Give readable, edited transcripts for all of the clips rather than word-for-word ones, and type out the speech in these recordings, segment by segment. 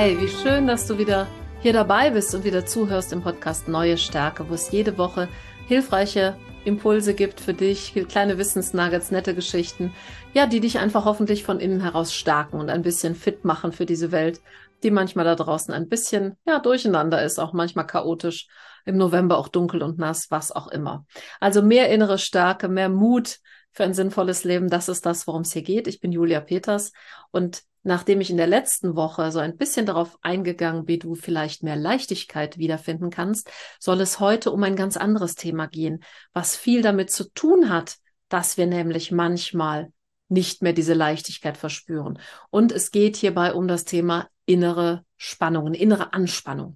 Hey, wie schön, dass du wieder hier dabei bist und wieder zuhörst im Podcast Neue Stärke, wo es jede Woche hilfreiche Impulse gibt für dich, kleine Wissensnuggets, nette Geschichten, ja, die dich einfach hoffentlich von innen heraus stärken und ein bisschen fit machen für diese Welt, die manchmal da draußen ein bisschen, ja, durcheinander ist, auch manchmal chaotisch, im November auch dunkel und nass, was auch immer. Also mehr innere Stärke, mehr Mut für ein sinnvolles Leben, das ist das, worum es hier geht. Ich bin Julia Peters und nachdem ich in der letzten Woche so ein bisschen darauf eingegangen bin, wie du vielleicht mehr Leichtigkeit wiederfinden kannst, soll es heute um ein ganz anderes Thema gehen, was viel damit zu tun hat, dass wir nämlich manchmal nicht mehr diese Leichtigkeit verspüren. Und es geht hierbei um das Thema innere Spannungen, innere Anspannung.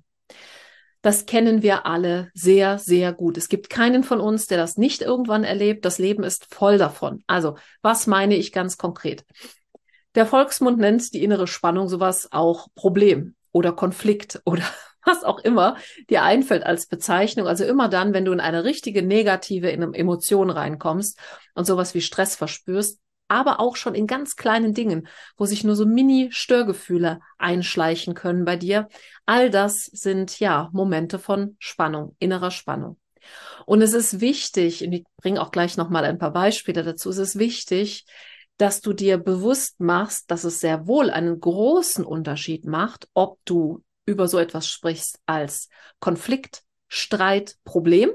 Das kennen wir alle sehr, sehr gut. Es gibt keinen von uns, der das nicht irgendwann erlebt. Das Leben ist voll davon. Also, was meine ich ganz konkret? Der Volksmund nennt die innere Spannung sowas auch Problem oder Konflikt oder was auch immer dir einfällt als Bezeichnung. Also immer dann, wenn du in eine richtige negative Emotion reinkommst und sowas wie Stress verspürst, aber auch schon in ganz kleinen Dingen, wo sich nur so Mini-Störgefühle einschleichen können bei dir. All das sind ja Momente von Spannung, innerer Spannung. Und es ist wichtig, und ich bringe auch gleich nochmal ein paar Beispiele dazu, es ist wichtig, dass du dir bewusst machst, dass es sehr wohl einen großen Unterschied macht, ob du über so etwas sprichst als Konflikt, Streit, Problem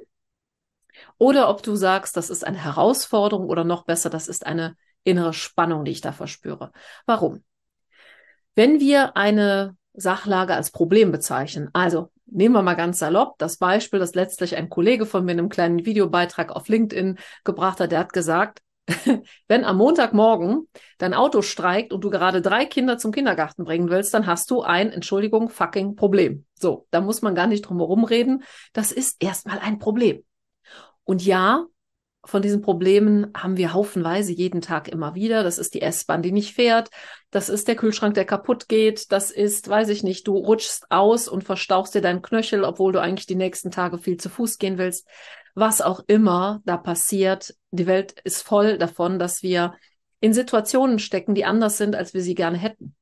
oder ob du sagst, das ist eine Herausforderung oder noch besser, das ist eine innere Spannung, die ich da verspüre. Warum? Wenn wir eine Sachlage als Problem bezeichnen, also nehmen wir mal ganz salopp das Beispiel, das letztlich ein Kollege von mir in einem kleinen Videobeitrag auf LinkedIn gebracht hat, der hat gesagt, wenn am Montagmorgen dein Auto streikt und du gerade 3 Kinder zum Kindergarten bringen willst, dann hast du ein, Entschuldigung, fucking Problem. So, da muss man gar nicht drum herum reden. Das ist erstmal ein Problem. Und ja, von diesen Problemen haben wir haufenweise jeden Tag immer wieder. Das ist die S-Bahn, die nicht fährt. Das ist der Kühlschrank, der kaputt geht. Das ist, weiß ich nicht, du rutschst aus und verstauchst dir deinen Knöchel, obwohl du eigentlich die nächsten Tage viel zu Fuß gehen willst. Was auch immer da passiert, die Welt ist voll davon, dass wir in Situationen stecken, die anders sind, als wir sie gerne hätten.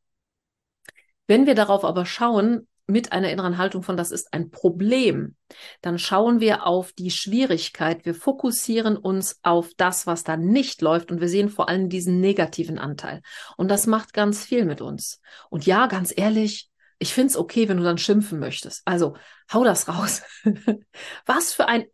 Wenn wir darauf aber schauen, mit einer inneren Haltung von, das ist ein Problem, dann schauen wir auf die Schwierigkeit, wir fokussieren uns auf das, was da nicht läuft und wir sehen vor allem diesen negativen Anteil. Und das macht ganz viel mit uns. Und ja, ganz ehrlich, ich finde es okay, wenn du dann schimpfen möchtest. Also, hau das raus. Was für ein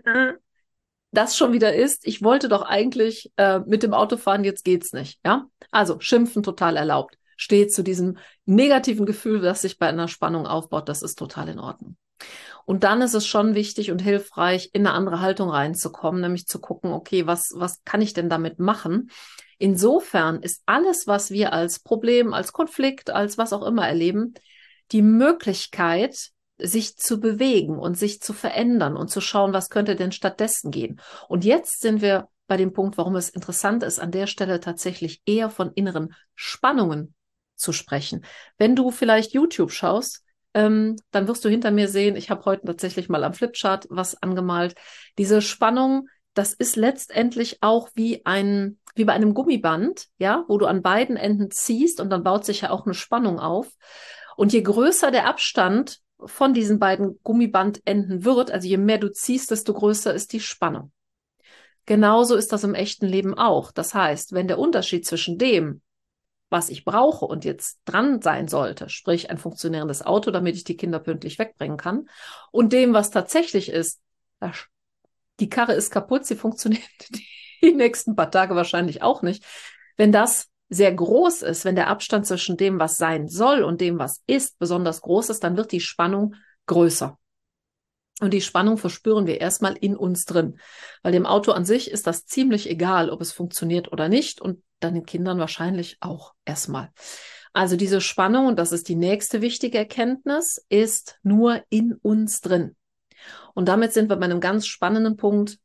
das schon wieder ist. Ich wollte doch eigentlich mit dem Auto fahren, jetzt geht's nicht. Ja, also schimpfen total erlaubt. Steht zu diesem negativen Gefühl, das sich bei einer Spannung aufbaut, das ist total in Ordnung. Und dann ist es schon wichtig und hilfreich, in eine andere Haltung reinzukommen, nämlich zu gucken, okay, was kann ich denn damit machen? Insofern ist alles, was wir als Problem, als Konflikt, als was auch immer erleben, die Möglichkeit, sich zu bewegen und sich zu verändern und zu schauen, was könnte denn stattdessen gehen. Und jetzt sind wir bei dem Punkt, warum es interessant ist, an der Stelle tatsächlich eher von inneren Spannungen zu sprechen. Wenn du vielleicht YouTube schaust, dann wirst du hinter mir sehen, ich habe heute tatsächlich mal am Flipchart was angemalt. Diese Spannung, das ist letztendlich auch wie bei einem Gummiband, ja, wo du an beiden Enden ziehst und dann baut sich ja auch eine Spannung auf. Und je größer der Abstand von diesen beiden Gummibandenden wird, also je mehr du ziehst, desto größer ist die Spannung. Genauso ist das im echten Leben auch. Das heißt, wenn der Unterschied zwischen dem, was ich brauche und jetzt dran sein sollte, sprich ein funktionierendes Auto, damit ich die Kinder pünktlich wegbringen kann, und dem, was tatsächlich ist, die Karre ist kaputt, sie funktioniert die nächsten paar Tage wahrscheinlich auch nicht. Wenn das sehr groß ist, wenn der Abstand zwischen dem, was sein soll und dem, was ist, besonders groß ist, dann wird die Spannung größer. Und die Spannung verspüren wir erstmal in uns drin. Weil dem Auto an sich ist das ziemlich egal, ob es funktioniert oder nicht. Und dann den Kindern wahrscheinlich auch erstmal. Also diese Spannung, und das ist die nächste wichtige Erkenntnis, ist nur in uns drin. Und damit sind wir bei einem ganz spannenden Punkt.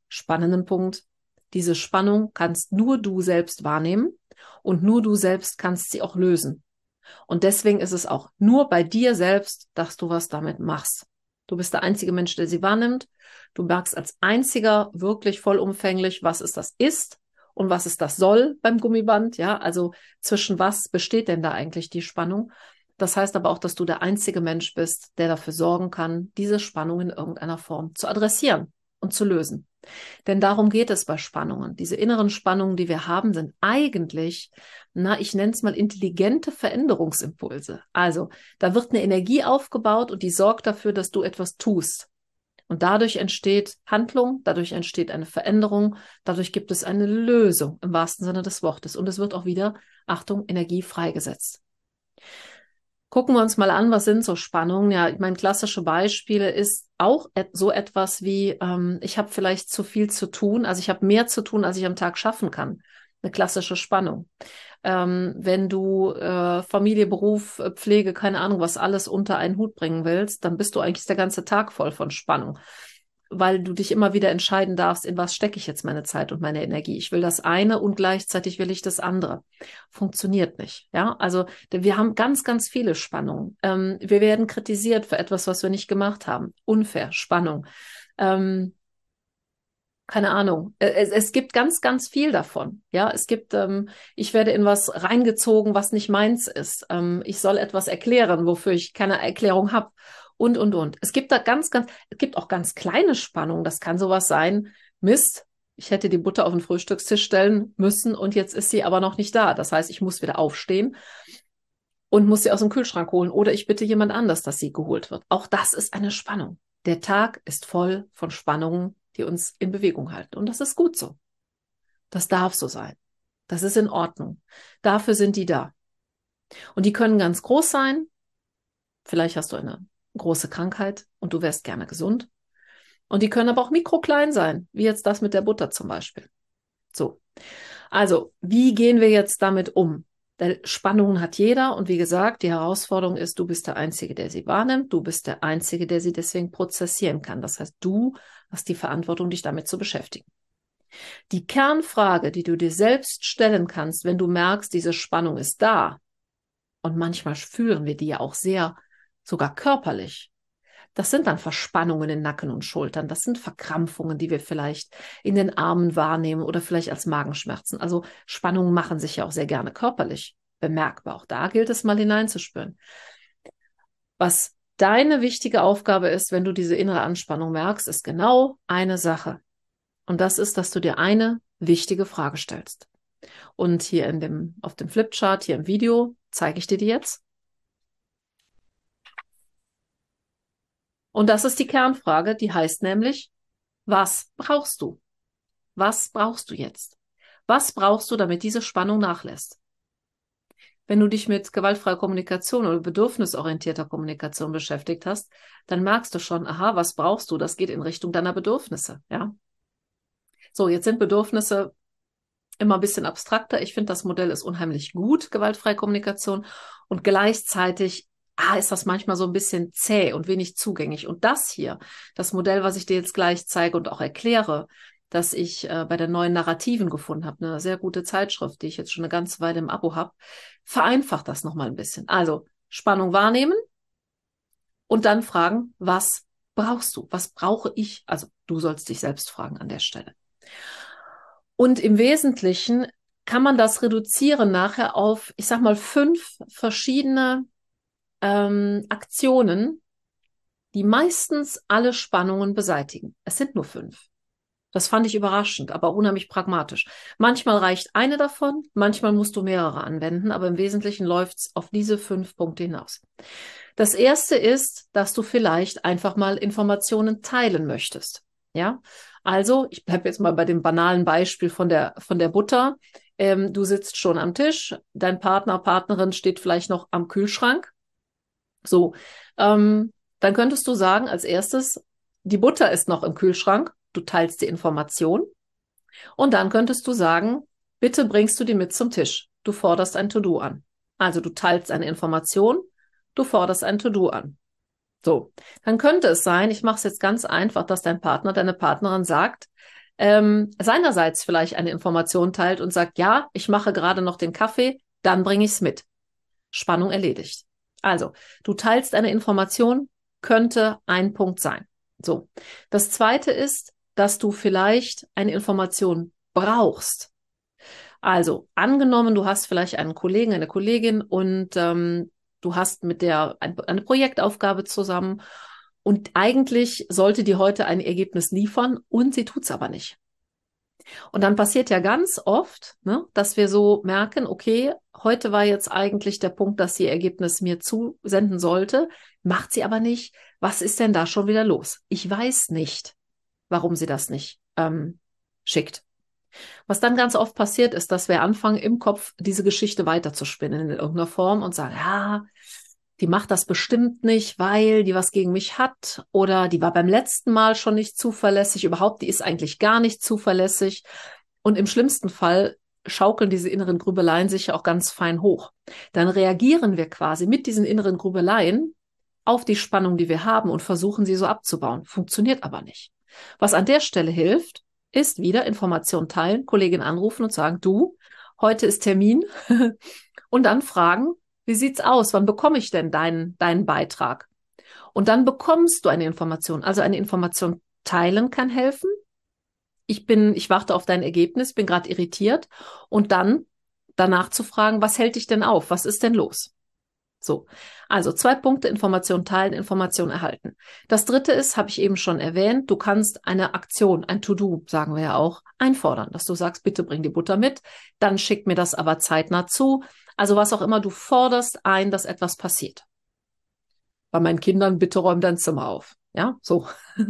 Diese Spannung kannst nur du selbst wahrnehmen und nur du selbst kannst sie auch lösen. Und deswegen ist es auch nur bei dir selbst, dass du was damit machst. Du bist der einzige Mensch, der sie wahrnimmt. Du merkst als einziger wirklich vollumfänglich, was es das ist und was es das soll beim Gummiband. Ja, also zwischen was besteht denn da eigentlich die Spannung? Das heißt aber auch, dass du der einzige Mensch bist, der dafür sorgen kann, diese Spannung in irgendeiner Form zu adressieren und zu lösen. Denn darum geht es bei Spannungen. Diese inneren Spannungen, die wir haben, sind eigentlich, ich nenne es mal intelligente Veränderungsimpulse. Also da wird eine Energie aufgebaut und die sorgt dafür, dass du etwas tust. Und dadurch entsteht Handlung, dadurch entsteht eine Veränderung, dadurch gibt es eine Lösung im wahrsten Sinne des Wortes. Und es wird auch wieder, Achtung, Energie freigesetzt. Gucken wir uns mal an, was sind so Spannungen? Ja, ich meine, klassische Beispiele ist auch so etwas wie, ich habe vielleicht zu viel zu tun, also ich habe mehr zu tun, als ich am Tag schaffen kann. Eine klassische Spannung. Wenn du Familie, Beruf, Pflege, keine Ahnung, was alles unter einen Hut bringen willst, dann bist du eigentlich der ganze Tag voll von Spannung, weil du dich immer wieder entscheiden darfst, in was stecke ich jetzt meine Zeit und meine Energie. Ich will das eine und gleichzeitig will ich das andere. Funktioniert nicht. Ja, also wir haben ganz, ganz viele Spannungen. Wir werden kritisiert für etwas, was wir nicht gemacht haben. Unfair, Spannung. Keine Ahnung. Es gibt ganz, ganz viel davon. Ja, es gibt, ich werde in was reingezogen, was nicht meins ist. Ich soll etwas erklären, wofür ich keine Erklärung habe. Und. Es gibt da es gibt auch ganz kleine Spannungen. Das kann sowas sein. Mist, ich hätte die Butter auf den Frühstückstisch stellen müssen und jetzt ist sie aber noch nicht da. Das heißt, ich muss wieder aufstehen und muss sie aus dem Kühlschrank holen oder ich bitte jemand anders, dass sie geholt wird. Auch das ist eine Spannung. Der Tag ist voll von Spannungen, die uns in Bewegung halten. Und das ist gut so. Das darf so sein. Das ist in Ordnung. Dafür sind die da. Und die können ganz groß sein. Vielleicht hast du eine große Krankheit und du wärst gerne gesund. Und die können aber auch mikroklein sein, wie jetzt das mit der Butter zum Beispiel. So. Also, wie gehen wir jetzt damit um? Denn Spannungen hat jeder und wie gesagt, die Herausforderung ist, du bist der Einzige, der sie wahrnimmt, du bist der Einzige, der sie deswegen prozessieren kann. Das heißt, du hast die Verantwortung, dich damit zu beschäftigen. Die Kernfrage, die du dir selbst stellen kannst, wenn du merkst, diese Spannung ist da, und manchmal fühlen wir die ja auch sehr, sogar körperlich. Das sind dann Verspannungen in Nacken und Schultern. Das sind Verkrampfungen, die wir vielleicht in den Armen wahrnehmen oder vielleicht als Magenschmerzen. Also Spannungen machen sich ja auch sehr gerne körperlich bemerkbar. Auch da gilt es mal hineinzuspüren. Was deine wichtige Aufgabe ist, wenn du diese innere Anspannung merkst, ist genau eine Sache. Und das ist, dass du dir eine wichtige Frage stellst. Und hier auf dem Flipchart, hier im Video, zeige ich dir die jetzt. Und das ist die Kernfrage, die heißt nämlich, was brauchst du? Was brauchst du jetzt? Was brauchst du, damit diese Spannung nachlässt? Wenn du dich mit gewaltfreier Kommunikation oder bedürfnisorientierter Kommunikation beschäftigt hast, dann merkst du schon, aha, was brauchst du? Das geht in Richtung deiner Bedürfnisse, ja? So, jetzt sind Bedürfnisse immer ein bisschen abstrakter. Ich finde, das Modell ist unheimlich gut, gewaltfreie Kommunikation. Und gleichzeitig ist das manchmal so ein bisschen zäh und wenig zugänglich. Und das hier, das Modell, was ich dir jetzt gleich zeige und auch erkläre, das ich bei der neuen Narrativen gefunden habe, eine sehr gute Zeitschrift, die ich jetzt schon eine ganze Weile im Abo habe, vereinfacht das nochmal ein bisschen. Also Spannung wahrnehmen und dann fragen, was brauchst du? Was brauche ich? Also du sollst dich selbst fragen an der Stelle. Und im Wesentlichen kann man das reduzieren nachher auf, ich sag mal, 5 verschiedene Aktionen, die meistens alle Spannungen beseitigen. Es sind nur 5. Das fand ich überraschend, aber unheimlich pragmatisch. Manchmal reicht eine davon, manchmal musst du mehrere anwenden, aber im Wesentlichen läuft es auf diese 5 Punkte hinaus. Das erste ist, dass du vielleicht einfach mal Informationen teilen möchtest. Ja, also ich bleibe jetzt mal bei dem banalen Beispiel von der Butter. Du sitzt schon am Tisch, dein Partner, Partnerin steht vielleicht noch am Kühlschrank. So, dann könntest du sagen als erstes, die Butter ist noch im Kühlschrank, du teilst die Information und dann könntest du sagen, bitte bringst du die mit zum Tisch. Du forderst ein To-Do an. Also du teilst eine Information, du forderst ein To-Do an. So, dann könnte es sein, ich mache es jetzt ganz einfach, dass dein Partner, deine Partnerin sagt, seinerseits vielleicht eine Information teilt und sagt, ja, ich mache gerade noch den Kaffee, dann bringe ich es mit. Spannung erledigt. Also, du teilst eine Information, könnte ein Punkt sein. So. Das zweite ist, dass du vielleicht eine Information brauchst. Also, angenommen, du hast vielleicht einen Kollegen, eine Kollegin und du hast mit der eine Projektaufgabe zusammen und eigentlich sollte die heute ein Ergebnis liefern und sie tut's aber nicht. Und dann passiert ja ganz oft, ne, dass wir so merken, okay, heute war jetzt eigentlich der Punkt, dass sie ihr Ergebnis mir zusenden sollte, macht sie aber nicht. Was ist denn da schon wieder los? Ich weiß nicht, warum sie das nicht schickt. Was dann ganz oft passiert ist, dass wir anfangen, im Kopf diese Geschichte weiterzuspinnen in irgendeiner Form und sagen, ja, die macht das bestimmt nicht, weil die was gegen mich hat oder die war beim letzten Mal schon nicht zuverlässig, überhaupt, die ist eigentlich gar nicht zuverlässig. Und im schlimmsten Fall schaukeln diese inneren Grübeleien sich ja auch ganz fein hoch. Dann reagieren wir quasi mit diesen inneren Grübeleien auf die Spannung, die wir haben und versuchen sie so abzubauen. Funktioniert aber nicht. Was an der Stelle hilft, ist wieder Information teilen, Kollegin anrufen und sagen, du, heute ist Termin und dann fragen, wie sieht's aus? Wann bekomme ich denn deinen Beitrag? Und dann bekommst du eine Information. Also eine Information teilen kann helfen. Ich warte auf dein Ergebnis, bin gerade irritiert. Und dann danach zu fragen, was hält dich denn auf? Was ist denn los? So, also 2 Punkte, Information teilen, Information erhalten. Das dritte ist, habe ich eben schon erwähnt, du kannst eine Aktion, ein To-Do, sagen wir ja auch, einfordern, dass du sagst, bitte bring die Butter mit, dann schick mir das aber zeitnah zu. Also was auch immer, du forderst ein, dass etwas passiert. Bei meinen Kindern, bitte räum dein Zimmer auf. Ja, so.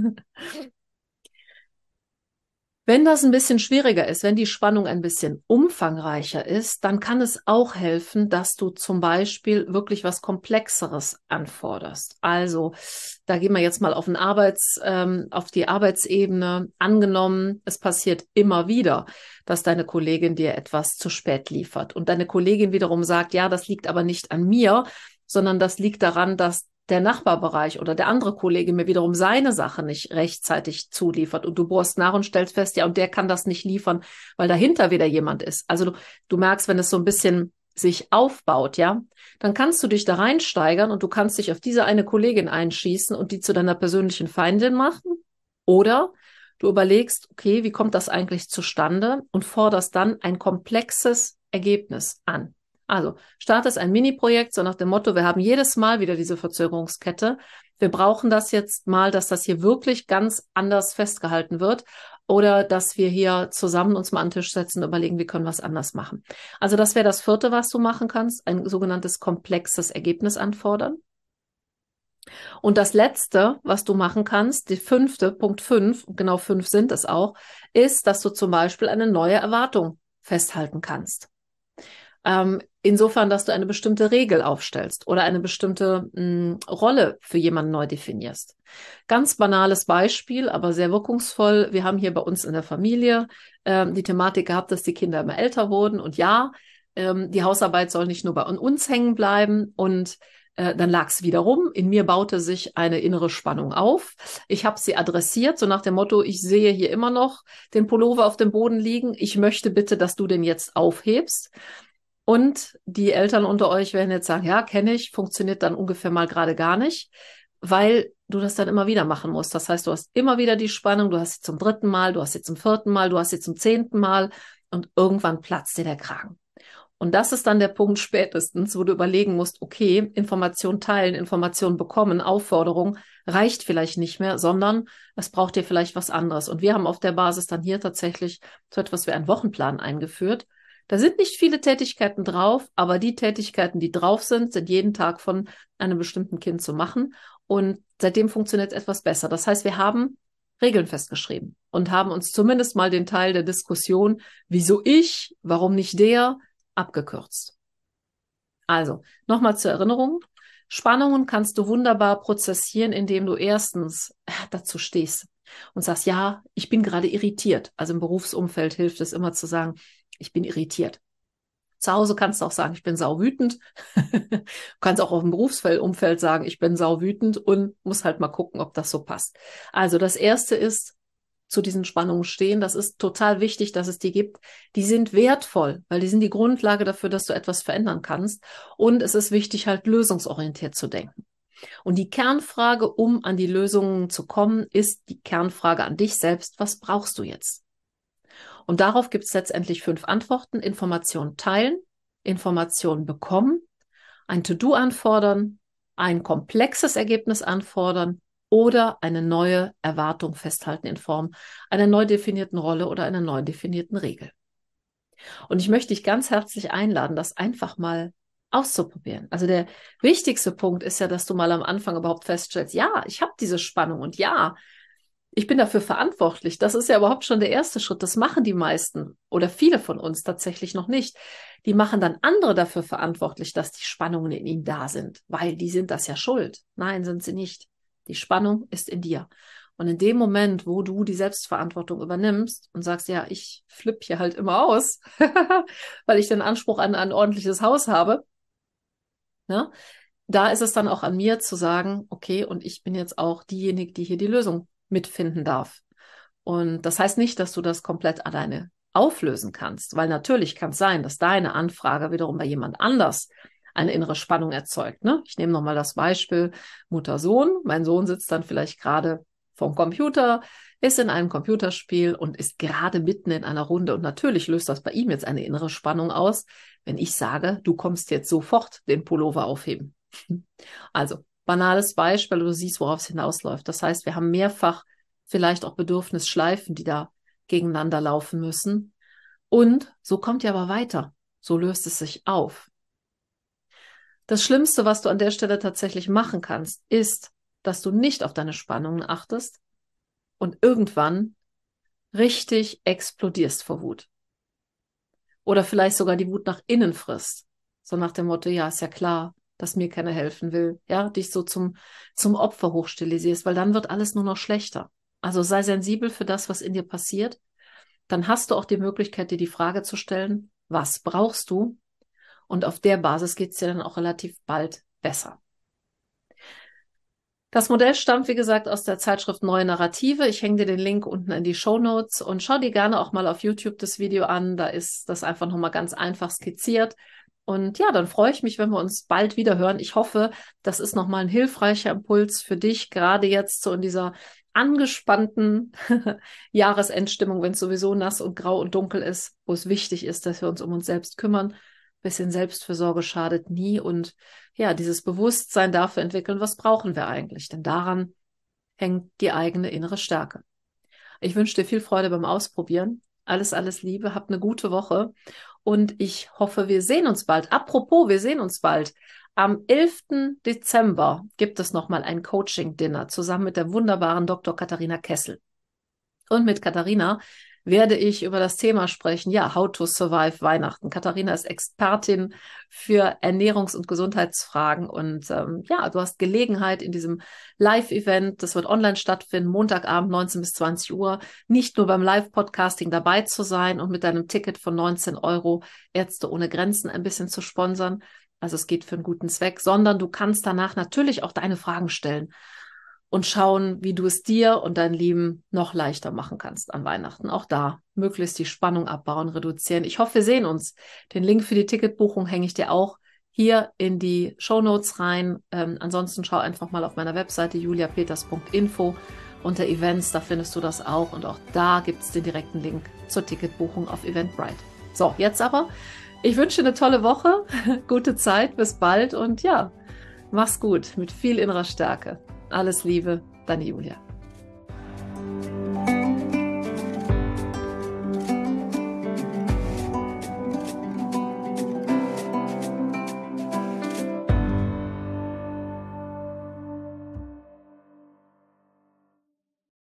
Wenn das ein bisschen schwieriger ist, wenn die Spannung ein bisschen umfangreicher ist, dann kann es auch helfen, dass du zum Beispiel wirklich was Komplexeres anforderst. Also, da gehen wir jetzt mal auf auf die Arbeitsebene. Angenommen, es passiert immer wieder, dass deine Kollegin dir etwas zu spät liefert und deine Kollegin wiederum sagt, ja, das liegt aber nicht an mir, sondern das liegt daran, dass der Nachbarbereich oder der andere Kollege mir wiederum seine Sache nicht rechtzeitig zuliefert und du bohrst nach und stellst fest, ja, und der kann das nicht liefern, weil dahinter wieder jemand ist. Also du merkst, wenn es so ein bisschen sich aufbaut, ja, dann kannst du dich da reinsteigern und du kannst dich auf diese eine Kollegin einschießen und die zu deiner persönlichen Feindin machen. Oder du überlegst, okay, wie kommt das eigentlich zustande und forderst dann ein komplexes Ergebnis an. Also startest ein Mini-Projekt, so nach dem Motto, wir haben jedes Mal wieder diese Verzögerungskette. Wir brauchen das jetzt mal, dass das hier wirklich ganz anders festgehalten wird oder dass wir hier zusammen uns mal an den Tisch setzen und überlegen, wie können wir es anders machen. Also das wäre das vierte, was du machen kannst, ein sogenanntes komplexes Ergebnis anfordern. Und das letzte, was du machen kannst, die fünfte, Punkt 5, genau 5 sind es auch, ist, dass du zum Beispiel eine neue Erwartung festhalten kannst. Insofern, dass du eine bestimmte Regel aufstellst oder eine bestimmte Rolle für jemanden neu definierst. Ganz banales Beispiel, aber sehr wirkungsvoll. Wir haben hier bei uns in der Familie die Thematik gehabt, dass die Kinder immer älter wurden. Und ja, die Hausarbeit soll nicht nur bei uns hängen bleiben. Und dann lag es wiederum. In mir baute sich eine innere Spannung auf. Ich habe sie adressiert, so nach dem Motto, ich sehe hier immer noch den Pullover auf dem Boden liegen. Ich möchte bitte, dass du den jetzt aufhebst. Und die Eltern unter euch werden jetzt sagen, ja, kenne ich, funktioniert dann ungefähr mal gerade gar nicht, weil du das dann immer wieder machen musst. Das heißt, du hast immer wieder die Spannung, du hast sie zum 3. Mal, du hast sie zum 4. Mal, du hast sie zum 10. Mal und irgendwann platzt dir der Kragen. Und das ist dann der Punkt spätestens, wo du überlegen musst, okay, Information teilen, Information bekommen, Aufforderung reicht vielleicht nicht mehr, sondern es braucht dir vielleicht was anderes. Und wir haben auf der Basis dann hier tatsächlich so etwas wie einen Wochenplan eingeführt. Da sind nicht viele Tätigkeiten drauf, aber die Tätigkeiten, die drauf sind, sind jeden Tag von einem bestimmten Kind zu machen. Und seitdem funktioniert es etwas besser. Das heißt, wir haben Regeln festgeschrieben und haben uns zumindest mal den Teil der Diskussion, wieso ich, warum nicht der, abgekürzt. Also, nochmal zur Erinnerung. Spannungen kannst du wunderbar prozessieren, indem du erstens dazu stehst und sagst, ja, ich bin gerade irritiert. Also im Berufsumfeld hilft es immer zu sagen, ich bin irritiert. Zu Hause kannst du auch sagen, ich bin sauwütend. Du kannst auch auf dem Berufsumfeld sagen, ich bin sauwütend und muss halt mal gucken, ob das so passt. Also das Erste ist, zu diesen Spannungen stehen. Das ist total wichtig, dass es die gibt. Die sind wertvoll, weil die sind die Grundlage dafür, dass du etwas verändern kannst. Und es ist wichtig, halt lösungsorientiert zu denken. Und die Kernfrage, um an die Lösungen zu kommen, ist die Kernfrage an dich selbst. Was brauchst du jetzt? Und darauf gibt es letztendlich 5 Antworten. Information teilen, Information bekommen, ein To-Do anfordern, ein komplexes Ergebnis anfordern oder eine neue Erwartung festhalten in Form einer neu definierten Rolle oder einer neu definierten Regel. Und ich möchte dich ganz herzlich einladen, das einfach mal auszuprobieren. Also der wichtigste Punkt ist ja, dass du mal am Anfang überhaupt feststellst, ja, ich habe diese Spannung und ja, ich bin dafür verantwortlich. Das ist ja überhaupt schon der erste Schritt. Das machen die meisten oder viele von uns tatsächlich noch nicht. Die machen dann andere dafür verantwortlich, dass die Spannungen in ihnen da sind, weil die sind das ja schuld. Nein, sind sie nicht. Die Spannung ist in dir. Und in dem Moment, wo du die Selbstverantwortung übernimmst und sagst, ja, ich flippe hier halt immer aus, weil ich den Anspruch an ein ordentliches Haus habe, ne? Da ist es dann auch an mir zu sagen, okay, und ich bin jetzt auch diejenige, die hier die Lösung mitfinden darf. Und das heißt nicht, dass du das komplett alleine auflösen kannst, weil natürlich kann es sein, dass deine Anfrage wiederum bei jemand anders eine innere Spannung erzeugt. Ne? Ich nehme nochmal das Beispiel Mutter-Sohn. Mein Sohn sitzt dann vielleicht gerade vorm Computer, ist in einem Computerspiel und ist gerade mitten in einer Runde. Und natürlich löst das bei ihm jetzt eine innere Spannung aus, wenn ich sage, du kommst jetzt sofort den Pullover aufheben. Also, banales Beispiel, du siehst, worauf es hinausläuft. Das heißt, wir haben mehrfach vielleicht auch Bedürfnisschleifen, die da gegeneinander laufen müssen. Und so kommt ihr aber weiter. So löst es sich auf. Das Schlimmste, was du an der Stelle tatsächlich machen kannst, ist, dass du nicht auf deine Spannungen achtest und irgendwann richtig explodierst vor Wut. Oder vielleicht sogar die Wut nach innen frisst. So nach dem Motto, ja, ist ja klar, dass mir keiner helfen will. Ja, dich so zum Opfer hochstilisierst, weil dann wird alles nur noch schlechter. Also sei sensibel für das, was in dir passiert. Dann hast du auch die Möglichkeit, dir die Frage zu stellen, was brauchst du? Und auf der Basis geht es dir dann auch relativ bald besser. Das Modell stammt, wie gesagt, aus der Zeitschrift Neue Narrative. Ich hänge dir den Link unten in die Shownotes und schau dir gerne auch mal auf YouTube das Video an. Da ist das einfach nochmal ganz einfach skizziert. Und ja, dann freue ich mich, wenn wir uns bald wieder hören. Ich hoffe, das ist nochmal ein hilfreicher Impuls für dich, gerade jetzt so in dieser angespannten Jahresendstimmung, wenn es sowieso nass und grau und dunkel ist, wo es wichtig ist, dass wir uns um uns selbst kümmern. Bisschen Selbstfürsorge schadet nie und ja, dieses Bewusstsein dafür entwickeln, was brauchen wir eigentlich? Denn daran hängt die eigene innere Stärke. Ich wünsche dir viel Freude beim Ausprobieren. Alles, alles Liebe, habt eine gute Woche und ich hoffe, wir sehen uns bald. Apropos, wir sehen uns bald. Am 11. Dezember gibt es nochmal ein Coaching-Dinner zusammen mit der wunderbaren Dr. Katharina Kessel. Und mit Katharina werde ich über das Thema sprechen, ja, How to Survive Weihnachten. Katharina ist Expertin für Ernährungs- und Gesundheitsfragen und ja, du hast Gelegenheit in diesem Live-Event, das wird online stattfinden, Montagabend 19 bis 20 Uhr, nicht nur beim Live-Podcasting dabei zu sein und mit deinem Ticket von 19 € Ärzte ohne Grenzen ein bisschen zu sponsern, also es geht für einen guten Zweck, sondern du kannst danach natürlich auch deine Fragen stellen und schauen, wie du es dir und deinen Lieben noch leichter machen kannst an Weihnachten. Auch da möglichst die Spannung abbauen, reduzieren. Ich hoffe, wir sehen uns. Den Link für die Ticketbuchung hänge ich dir auch hier in die Shownotes rein. Ansonsten schau einfach mal auf meiner Webseite juliapeters.info unter Events, da findest du das auch. Und auch da gibt es den direkten Link zur Ticketbuchung auf Eventbrite. So, jetzt aber, ich wünsche dir eine tolle Woche, gute Zeit, bis bald und ja, mach's gut mit viel innerer Stärke. Alles Liebe, deine Julia.